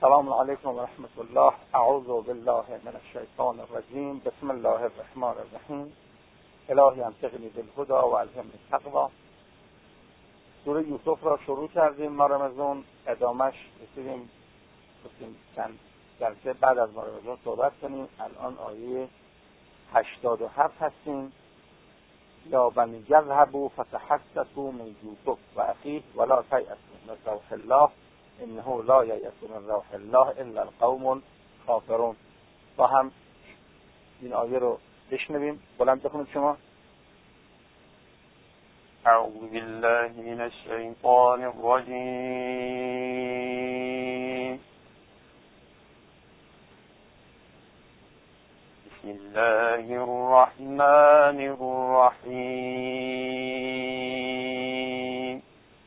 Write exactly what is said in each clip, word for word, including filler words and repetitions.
السلام علیکم و رحمت الله. اعوذ بالله من الشیطان الرجیم. بسم الله الرحمن الرحیم. الهی انطقنی بالهدی و الهمنی التقوی. سوره یوسف را شروع کردیم ما رمضان، ادامش رسیدیم گفتیم چند جلسه بعد از ما رمضان صحبت کنیم. الان آیه هشتاد و هفت هستیم. یا بنی یذهبوا فتحسسوا من یوسف و اخیه ولا تیأسوا من روح الله انه لا ییأس من روح الله الا القوم الکافرون. با هم این آیه رو بشنویم. بلند بخونید شما. اعوذ بالله من الشیطان الرجیم. بسم الله الرحمن الرحیم.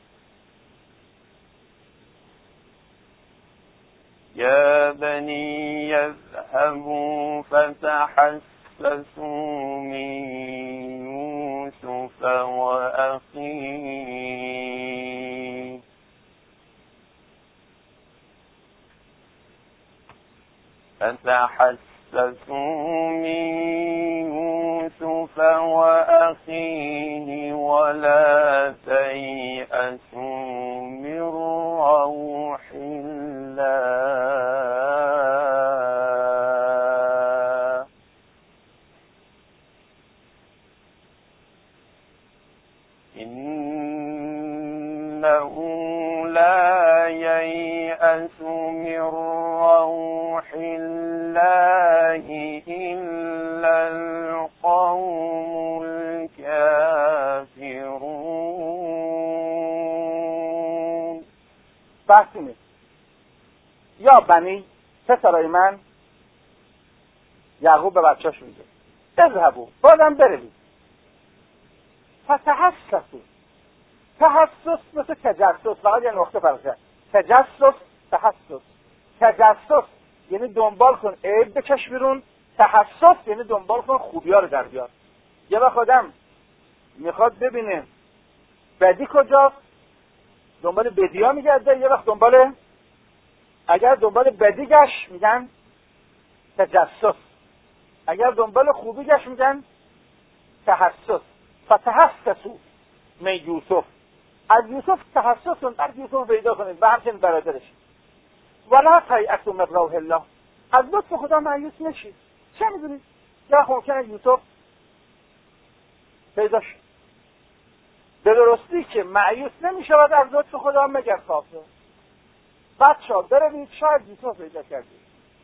یا بنی یذهبوا فتحسسوا من یوسف و اخیه فتحسسوا من یوسف و اخیه ولا تیأسوا من روح الله إنه لا ييأس من روح الله إلا القوم الكافرون. بحثی یا بنی پسرای من، یعقوب به بچه‌ش میگه اذهبوا، بازم بروید، فتحسسوا. تحسس مثل تجسس، فقط یه نقطه فرقه. تجسس، تحسس. تجسس یعنی دنبال کن عیب بکش بیرون، تحسس یعنی دنبال کن خوبی‌ها رو در بیار. یه وقت آدم میخواد ببینه بدی کجاست، دنبال بدی‌ها میگرده. یه وقت دنبال اگر دنبال بدی گشت میگن تجسس، اگر دنبال خوبی گشت میگن تحسس. فتحسسوا من یوسف، از یوسف تحسس کن، از یوسف پیدا کنید و همچنین برادرش. ولا تیأسوا من روح الله، از لطف خدا مایوس نشید. چه میدونید یا ممکنه یوسف پیدا شد. به درستی که مایوس نمیشود از لطف خدا مگر کافر. بچه‌ها بروید، شاید یوسف پیدا کردید.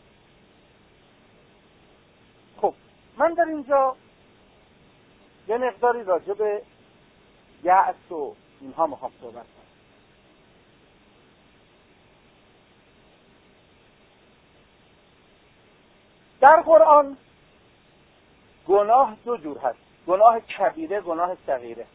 خب من در اینجا یه مقداری راجع به یأس و اینها میخوام صحبت کنم. در قرآن گناه دو جور هست، گناه کبیره، گناه صغیره.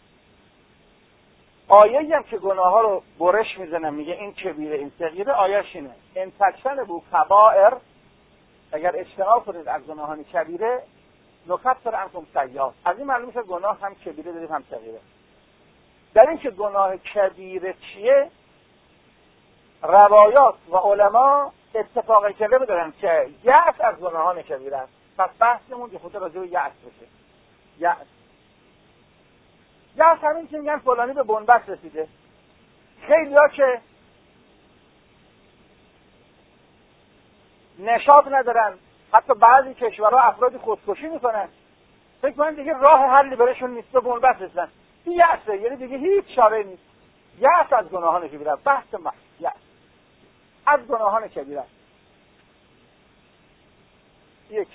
آیه‌ای هم که گناه ها رو برش میزنه میگه این کبیره این صغیره، آیه‌اش اینه ان تجتنبوا کبائر، اگر اجتناب کنید از گناهان کبیره نکفر عنکم سیئات. از این معلوم میشه گناه هم کبیره داریم هم صغیره. در این که گناه کبیره چیه، روایات و علما اتفاق کبیره دارن که یأس از گناهان کبیره است. پس بحثمون که خود راجع به یأس بشه. یأس یأس همین که میگن فلانی به بنبست رسیده. خیلی‌ها که نشاط ندارن، حتی بعضی کشورها افرادی خودکشی میکنن، فکر کنن دیگه راه حلی براشون نیست و بنبست رسیدن. این یأسه، یعنی دیگه هیچ چاره نیست. یأس از گناهان کبیره، بحث ما یأس از گناهان کبیره. یک،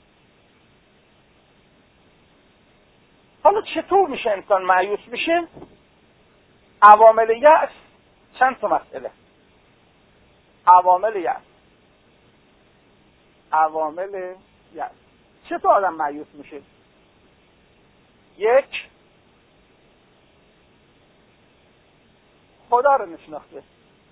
حالا چطور میشه انسان مایوس میشه؟ عوامل یأس چند تا مسئله. عوامل یأس عوامل یأس چطور آدم مایوس میشه؟ یک، خدا رو نشناخته.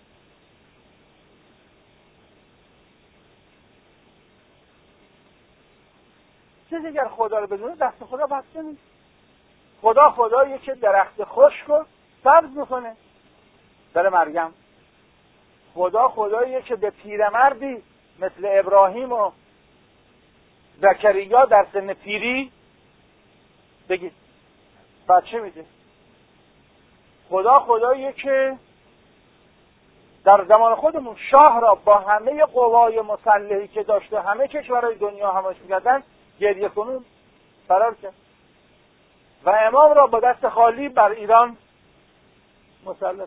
چیزی اگر خدا رو بدونه دست خدا بسته نیست. خدا خداییه که درخت خشک رو سبز میکنه. برای مریم خدا خداییه که به پیرمردی مثل ابراهیم و زکریا در سن پیری بگید بچه میده. خدا خداییه که در زمان خودمون شاه را با همه قوای مسلحی که داشته همه کشورهای دنیا همش می‌کردن گریه کنون فرار کرد و امام را با دست خالی بر ایران مسلط.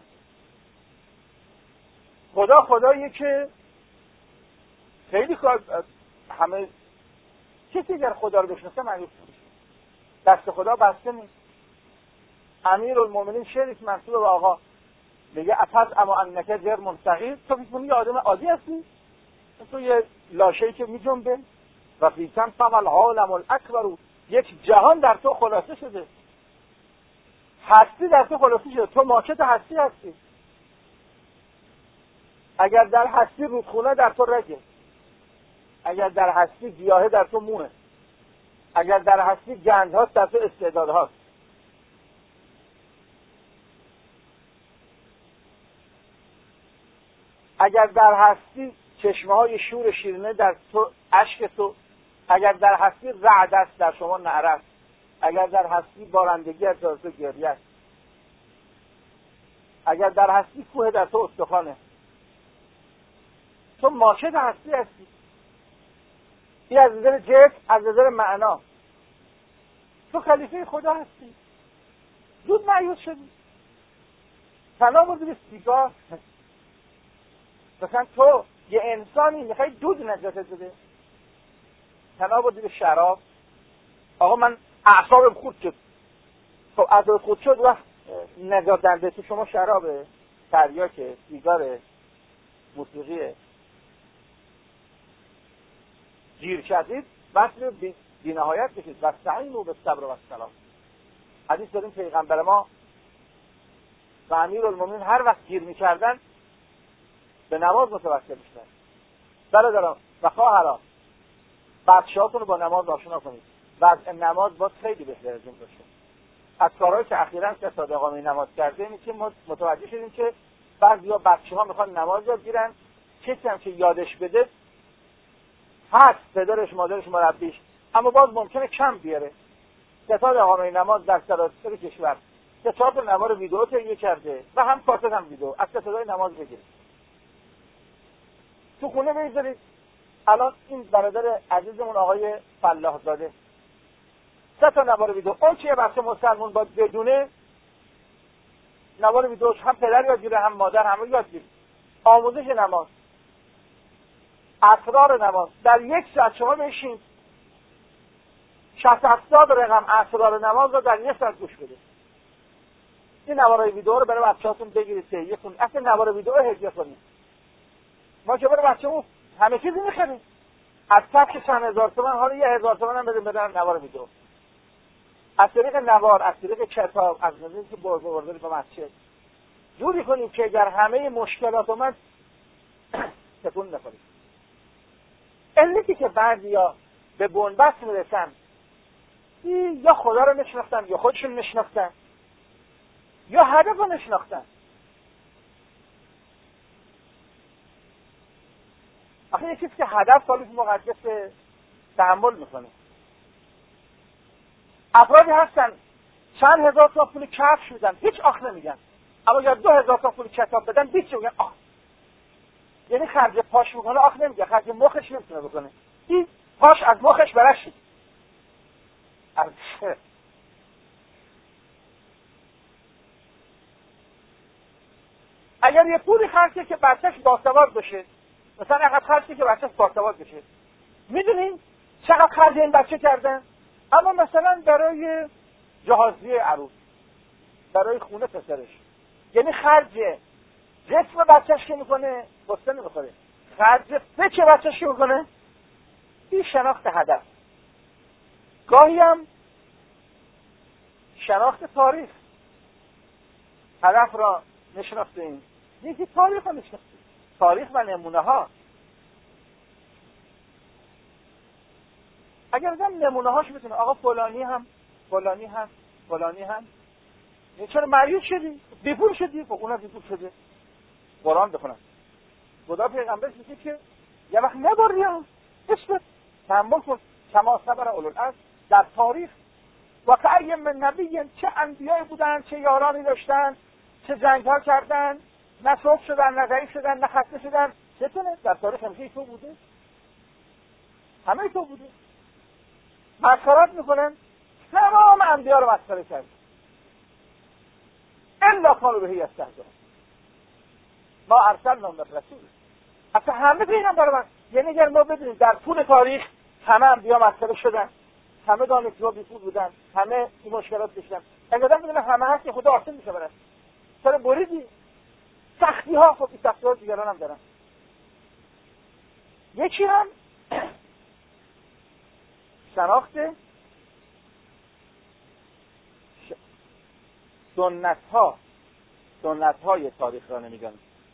خدا خداییه که خیلی کار همه کسی اگر خدا رو بشناسه معنی دست خدا بسته نیست. امیرالمومنین شعرش منسوب به آقا میگه افز اما انکه جرم صغیر، تو فکر کنی یه آدم عادی هستی؟ تو یه لاشه‌ای که میجنبه و فیکم فم العالم الاکبر، یک جهان در تو خلاصه شده، هستی در تو خلاصه شده، تو ماکت هستی هستی. اگر در هستی رودخونه در تو رگه، اگر در هستی گیاهه در تو موه، اگر در هستی گندهاست در تو استعدادهاست. اگر در هستی چشمه های شور شیرینه در تو اشک تو، اگر در هستی رعد است در شما نعره است، اگر در هستی بارندگی است در تو گریه است، اگر در هستی کوه در تو استخوانه، تو ماکت هستی هستی. این از نظر جسم، از نظر معنا تو خلیفه خدا هستی. زود مایوس شدی، تنها بردی به سیگار. مثلا تو یه انسانی میخوای دود نجاتت بده، تنها بردی به شراب. آقا من اعصابم خورد شد. خب اعصاب خورد شد وقت نجات دنده تو شما شرابه، تریاکه، سیگاره، موسیقیه. گیر کردید وصل بی, بی نهایت بشید. و استعینوا بالصبر و الصلاة. حدیث داریم پیغمبر ما و امیرالمومنین هر وقت گیر میکردن به نماز متوسل میشدن. برادران و خواهران، بچه‌هاتون رو با نماز آشنا کنید. وضع نماز باید خیلی بهتر از این باشه. از کارهایی که اخیراً که صادقانه نماز کرده اینه که ما متوجه شدیم که بعضیا بچه‌ها میخوان نماز یاد بگیرن، کسی هم که یادش بده هست، پدرش، مادرش، مربیش، اما باز ممکنه کم بیاره. ستاد اقامه نماز در سراسر کشور ستاد نوار ویدئو تهیه کرده و هم کاست هم ویدئو، از ستادهای نماز بگیرید تو خونه بگذارید. الان این برادر عزیزمون آقای فلاح زاده سه تا نوار ویدئو، اون چیه بچه مسلمون باید بدونه نوار ویدئوش هم پدر یاد گیره هم مادر همه یاد گیره. آموزش نماز، اسرار نماز در یک ساعت شما بشین شصت هفتاد رقم اسرار نماز رو در یک ساعت گوش بده. این نوارای ویدئو رو برای بچه‌هاتون بگیرید تهیه کنید. اصلا نوار ویدئو هدیه کنید. ما که برای بچه‌مون همه چیزی می‌خریم. از سبک چند هزار تومان حالا یه هزار تومان هم بدیم بدن نوار ویدئو. از طریق نوار، از طریق کتاب، از طریق که برده برده به مسجد جوری کنید که اگر همه مشکلات اومد تکون نخورید. علتی که بعضیا به بنبست میرسن یا خدا رو نشناختن یا خودشون نشناختن یا هدف رو نشناختن. آخه یه چیزی که هدف سالیس مقدس تحمل میکنه. افرادی هستن چند هزار تا پول کفش میدن هیچ آخ نمیگن، اما یا دو هزار تا پول کتاب بدن بیچه میگن آخ. یعنی خرج پاش میکنه آخ نمیگه، خرج مخش نمیتونه بکنه. این پاش از مخش برشید. اگر یه پولی خرجه که بچهش باسواد بشه، مثلا اگر خرجه که بچهش باسواد بشه، میدونین چقدر خرج این بچه کردن؟ اما مثلا برای جهازی عروس، برای خونه پسرش، یعنی خرج جسم بچهش که میکنه بسته نمیخوره، خرج فکر بچهش که میکنه این شناخت هدف. گاهی هم شناخت تاریخ. هدف را نشناختیم، یکی تاریخ را نشناختیم، تاریخ و نمونه ها. اگر ازم نمونه هاش بتونه آقا فلانی هم فلانی هم فلانی هم چرا مریض شدی؟ بیپول شدی؟ خب اونم بیپول شده. قرآن بخونم خدا پیغمبرش میگه که یه وقت نباری ها اسمت تحمل کن کما صبر اولوالعزم. در تاریخ واقعا من نبی چه انبیایی بودن، چه یارانی داشتن، چه جنگ ها کردن، نه صبح شدن، نه ضعیف شدن، نه خسته شدن. چطوره؟ در تاریخ همیشه تو بوده، همه تو بوده. مسخرات میکنن، تمام انبیا رو مسخره کردن الا کانوا به یستهزئون ما ارسلنا من رسول. اصلا همه پیغمبر من، یعنی اگر ما بدونیم در طول تاریخ همه انبیا مسخره شدن، همه دانشجوها بیخود بودن، همه این مشکلات داشتن، اگر آدم بدونه همه هست که خدا آسان میشه برش. چرا بریدی؟ سختی ها، خب این سختی ها دیگران هم دارن. یکی هم شناخت سنت ها سنت های تاریخ را نمیگن.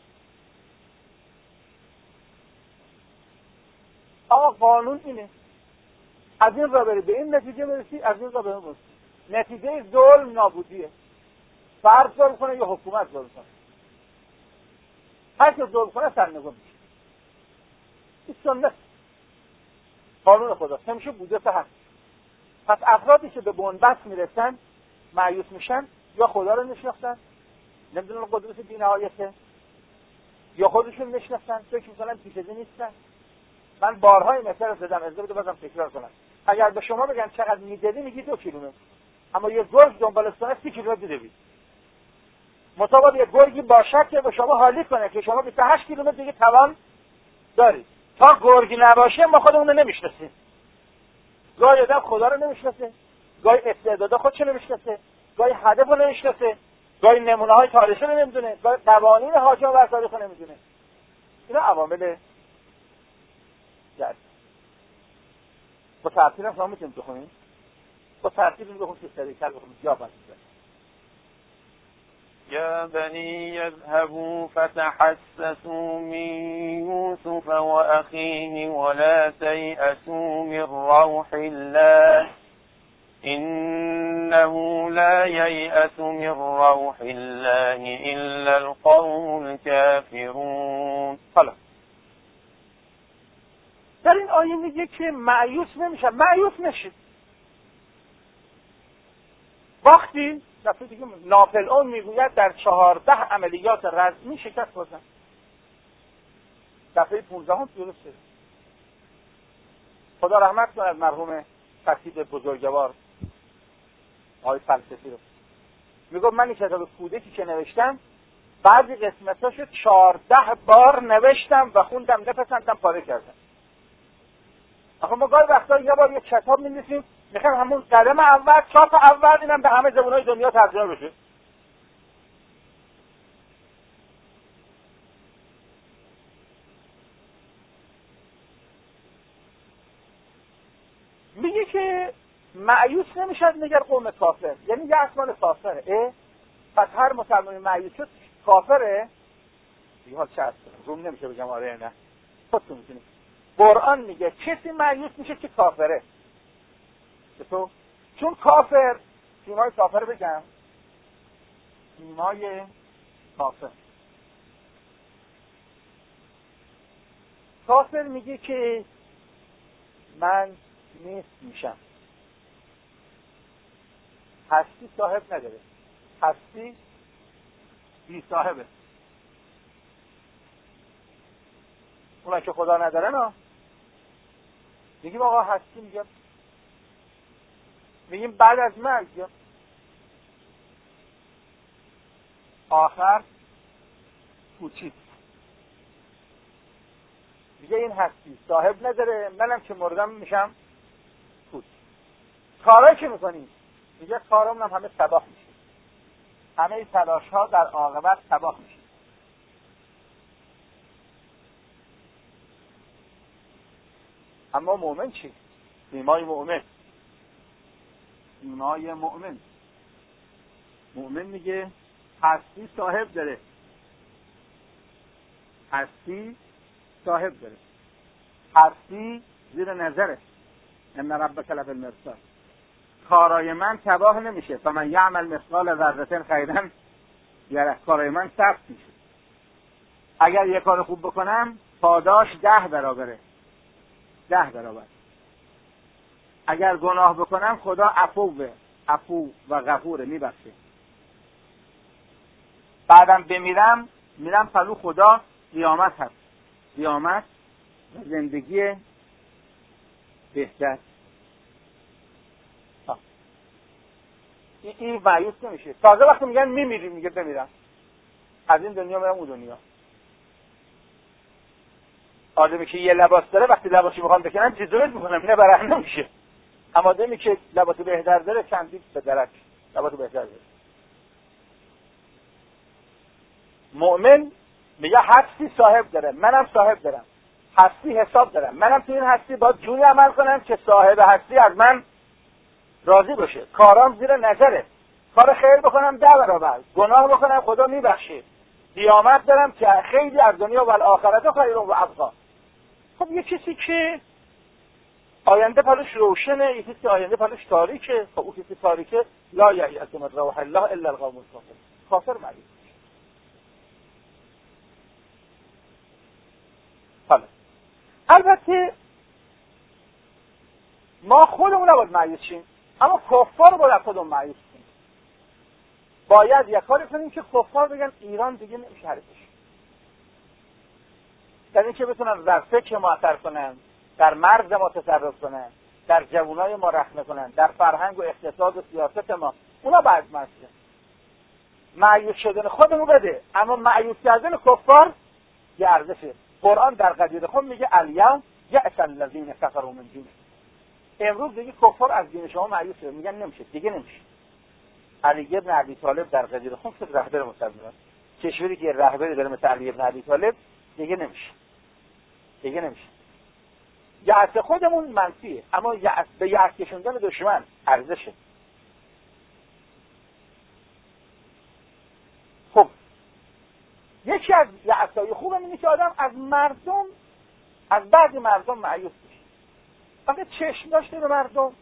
آقا قانون اینه، از این را بری به این نتیجه برسی، از این را به این برسی. نتیجه ظلم نابودیه. فرد ظلم کنه یا حکومت ظلم کنه، هر که ظلم کنه سرنگون میشه. این سنت قانون خدا همیشه بوده تا هست. پس افرادی که به بنبست میرسن مایوس میشن، یا خدا رو نشناختن، نمیدونن قدرت بی‌نهایته، یا خودشون نشناختن، فکر میکنن پیش‌ازی نیستن. من بارها این مثال زدم، از بده بازم تکرار کنم. اگر به شما بگن چقدر میدوی میگی دو کیلومتر، اما یه گرگ دنبالستانه سی کیلومتر میدوی. مطابق یه گرگی باشد که به شما حالی کنه که شما بیست و هشت کیلومتر دیگه توان دارید. تا گرگی نباشه ما خودمون رو نمیشناسیم. گاهی آدم خدا رو نمیشناسه، گاهی استعداد خودش رو نمیشناسه، گاهی هدف رو نمیشناسه، گاهی نمونه های تاریخی رو نمیدونه، گاهی قوانین حاکم بر تاریخ رو نمیدونه. اینا عوامل جد. با ترتیب هم شما میتونید بخونید، با ترتیب این بخونید که سریع‌تر بخونید یا بسید. يا بني يذهبوا فتحسسوا من يوسف وأخيه ولا تيأسوا من روح الله إنه لا ييأس من روح الله إلا القوم الكافرون. حالا در این آیه میگه که مایوس نمیشه. مایوس نشید. وقتی دفعه دیگه ناپلئون میگوید در چهارده عملیات رزمی شکست خوردن. دفعه پونزدهم درسته. خدا رحمت کنه از مرحوم خطیب بزرگوار آقای فلسفی رو. میگم من این کتاب کودکی که نوشتم بعضی قسمتاشو چهارده بار نوشتم و خوندم نپسندم پاره کردم. آخه ما گاهی وقتا یه بار یه کتاب می‌نویسیم میخوایم همون قدم اول چاپ اول اینم به همه زبان‌های دنیا ترجمه بشه. میگه که مایوس نمیشد نگر قوم کافر، یعنی یه اسمان کافره. اه؟ پس هر مسلمانی مایوس شد کافره؟ دیگه حال چه هست؟ روم نمیشه بگم آره نه. خودتون میتونید. قرآن میگه کسی مایوس میشه که کافره. تو چون کافر، سیمای کافر بگم، سیمای کافر کافر میگه که من نیست میشم، هستی صاحب نداره، هستی بی صاحبه. اونا که خدا نداره نه میگیم آقا هستی، میگم میگیم بعد از مرگ آخر پوچید. میگه این هستی صاحب نداره، منم که مردم میشم پوچ. کارایی که میکنیم میگه کارامون هم همه تباه میشه، همه تلاش ها در عاقبت تباه میشه. اما مؤمن چی؟ سیمای مؤمن، سیمای مؤمن مؤمن میگه هستی صاحب داره، هستی صاحب داره، هستی زیر نظره. ان ربک لبالمرصاد. کارای من تباه نمیشه، فمن یعمل مثقال ذره خیرا یره. کارای من ثبت میشه. اگر یک کار خوب بکنم پاداش ده برابره، ده برابر. اگر گناه بکنم خدا عفوه، عفو و غفوره، میبخشه. بعدم بمیرم میرم پلو خدا، قیامت هست، قیامت و زندگی بهتر. این این مایوس نمیشه. تازه وقتی میگن میمیری میگه بمیرم، از این دنیا میرم اون دنیا. آدمی که یه لباس داره وقتی لباسش میخوام بکنن جزوت میکنم، اینه برهنه میشه. اما آدمی که لباس بهتر داره چندی به درک لباس بهتر داره. مؤمن میگه هستی صاحب داره، منم صاحب دارم، هستی حساب دارم، منم تو این هستی باید جوری عمل کنم که صاحب هستی از من راضی باشه. کارام زیر نظره، کار خیر بکنم ده برابر، گناه بکنم خدا میبخشه، قیامت دارم که خیلی از دنیا و الاخرت خیر و ابقا. خب یه کسی که آینده پلوش روشنه، یه کسی آینده پلوش تاریکه، خب اون کسی تاریکه لا یأس من روح الله الا القوم الكافرون، کافر معلوم. حالا البته ما خودمون نباید مایوس شیم، اما کفار باید خودمون مایوس شیم. باید یک کاری کنیم که کفار بگن ایران دیگه نمیشه حرکش، در این که بتونن در فکر ما اثر کنن، در مرز ما تصرف کنن، در جوانای ما رحمه کنن، در فرهنگ و اقتصاد و سیاست ما. اونا باید مسئله مایوس شدن خودمون بده، اما مایوس کردن کفار یه ارزشه. قرآن در قدیر خود میگه الیوم یأس الذین کفروا من دینکم. امروز دیگه کفار از دین شما مایوس شدن، میگن نمیشه دیگه نمیشه. علی ابن ابی طالب در قدیر خود که رهبر مسلمانان، کشوری که رهبری داره مثل علی ابن ابی طالب، دیگه نمیشه دیگه نمیشه. یأس خودمون منفیه، اما یأس به یأس کشوندن دشمن ارزشه. خب یکی از یأس‌های خوب اینه که آدم از مردم، از بعضی مردم مایوس میشه. آخه چشم داشته به مردم،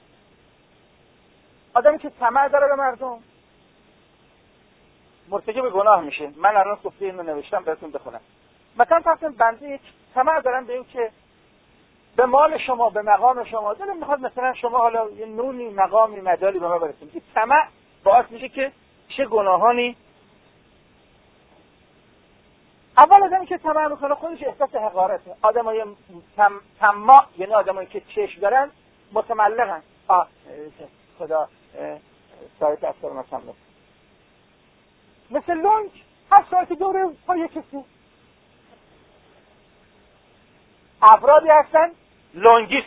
آدمی که طمع داره به مردم مرتکب گناه میشه. من الان صفحه اینو نوشتم بهتون بخونم. مثلا فرض بنده یک طمع دارم به این که به مال شما، به مقام شما، دلم میخواد مثلا شما حالا یه نونی، مقامی، مدالی به ما برسید. این طمع باعث میشه که چه گناهانی. اول آدمی که طمع میکنه خودش احساس حقارته. آدمای تم طماع یعنی آدمایی که چشم دارن متملقن. آه خدا سایت اثر مثلا مثل لنگ هر سایت دوره پای کسی. افرادی هستن لنگیست،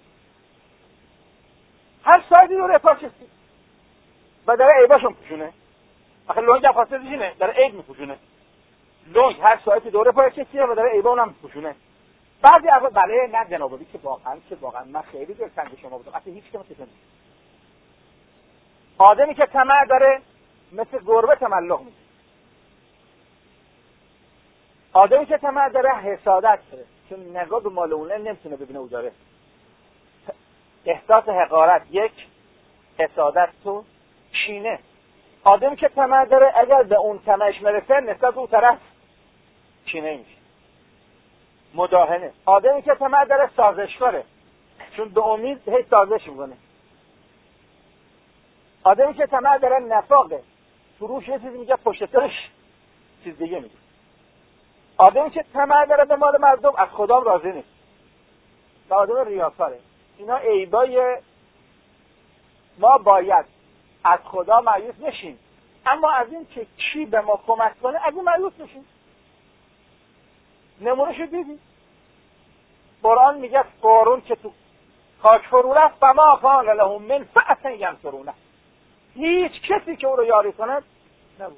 هر سایتی دوره پای کسی و داره عیباشون پوشونه. آخه لنگ هم خاصه دیشینه داره عیب میپوشونه. لنگ هر سایتی دوره پای کسیه و داره عیبا اونم میپوشونه. بعضی افراد بله نه جنابالی که واقعا که واقعا من خیلی دلتنگ شما بودم، اصلا هیچ کم چیزی نیست. آدمی که طمع داره مثل گربه تملق میشه. آدمی که طمع داره حسادت داره، چون نگاه به مال اونه نمیتونه ببینه او داره. احساس حقارت یک، حسادت تو، کینه. آدمی که طمع داره اگر به اون طمعش مرسه نسبت به اون طرف کینه میشه، مداهنه. آدمی که طمع داره سازشکاره، چون به امید هی سازش میکنه. آدمی که طمع داره نفاقه، فروش یه چیزی میگه پشت سرش چیز دیگه میگه. آدمی که طمع داره به مال مردم از خدا راضی نیست و آدم ریاکاره. اینا عیبای ما. باید از خدا مایوس نشیم، اما از این که کی به ما کمک کنه از این مایوس نشیم. نمونهشو دیدی؟ قرآن میگه قارون که تو خاک فرو رفت فما کان لهم من فئة ینصرونه، هیچ کسی که او رو یاری کند نبود.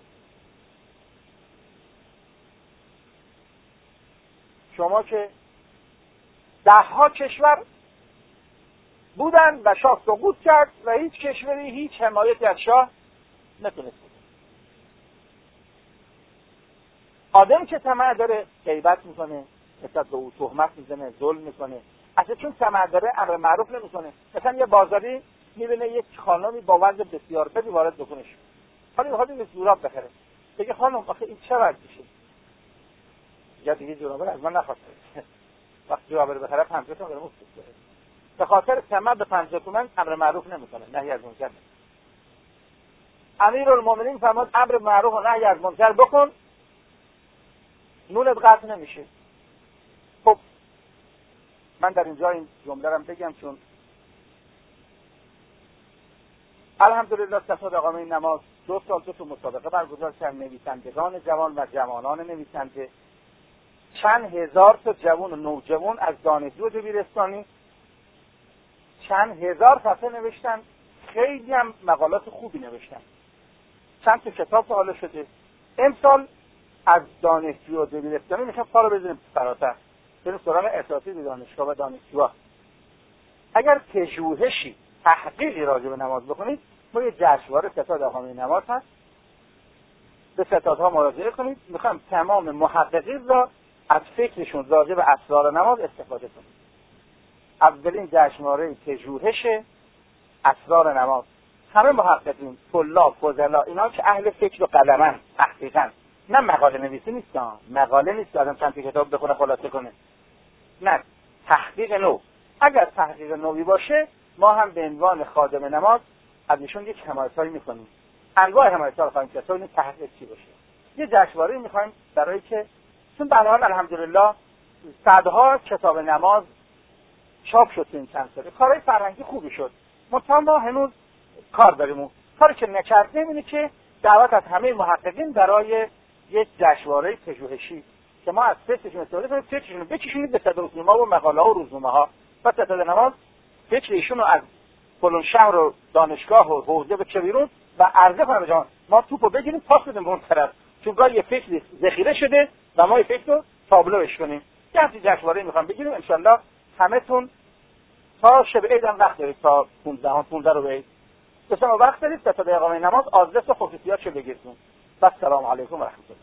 شما که ده ها کشور بودن و شاه سقوط کرد و هیچ کشوری هیچ حمایتی از شاه نتونست بود. آدم که طمع داره غیبت میکنه، نسبت به او تهمت میزنه، ظلم میکنه. اصلا چون طمع داره امر معروف نمیکنه. مثلا یه بازاری میبینه یک خانمی با وضع بسیار بدی وارد بکنه، حالا میخواد این جوراب بخره، بگه خانم آخه این چه وضعشه؟ یا دیگه جنابه از من نخواست وقتی جواب رو بخره پنجاه تومن برام افت کنه. به خاطر طمع به پنجاه تومن امر معروف نمیکنه، نهی از منکر. امیرالمومنین فرمود امر معروف و نهی از منکر بکن، نونت قطع نمیشه. خب من در اینجا این جمله رو بگم چون الحمدلله ستاد اقامه نماز دو سال دو تا مسابقه برگزار کردن، نویسندگان جوان و جوانان نویسنده، چند هزار تا جوان و نوجوان از دانشجو دبیرستانی چند هزار صفحه نوشتن، خیلی هم مقالات خوبی نوشتن، چند تا کتاب حالا شده. امسال از دانشجو دبیرستانی میخوام کارو بزنیم فراتر، بریم سراغ اساتید دانشگاه و دانشجوها. اگر پژوهشی تحقیقی راجع به نماز بکنید، ما یه جشنواره ستاد اقامه نماز هست، به ستادها مراجعه کنید، میخوام تمام محققین را از فکرشون راجع به اسرار نماز استفاده کنید. اولین جشنواره پژوهش اسرار نماز، همه محققین، طلاب، فضلا، اینا که اهل فکر و قلمن، تحقیقاً، نه مقاله نویسی نیستن، مقاله نیست آدم چند کتاب بخونه خلاصه کنه، نه، تحقیق نو. اگر تحقیق نوی باشه ما هم به عنوان خادم نماز از ایشون یک حمایتایی میکنیم. انواع حمایت‌ها رو خواهیم کرد تا این تحقیق چی باشه. یه جشنواره میخوایم برای که چون به هر حال الحمدلله صدها کتاب نماز چاپ شد این چند ساله، کارهای فرهنگی خوبی شد، منتها ما هنوز کار داریم. اون کاری که نکردیم اینه که دعوت از همه محققین برای یک جشنواره پژوهشی که ما از فکرشون استفاده کنیم، فکرشون رو بکشونیم به صدرنما و مقاله ها و روزنامه ها و ستاد نماز فکر ایشون رو از فلان شهر و دانشگاه و حوزه به بیرون و عرضه کنیم جان ما توپو بگیریم پاس بدیم به اون طرف، چون گاهی یه فکری ذخیره شده و ما یه فکر رو تابلوش کنیم. یه همچین جشنواره میخوام بگیریم ان شاءالله همتون تا شب عید هم وقت دارید، تا پانزده پانزده رو به عید بسیار وقت دارید. ستاد اقامه نماز آدرس و خصوصیاتشو بگیرید. و السلام علیکم و رحمت الله.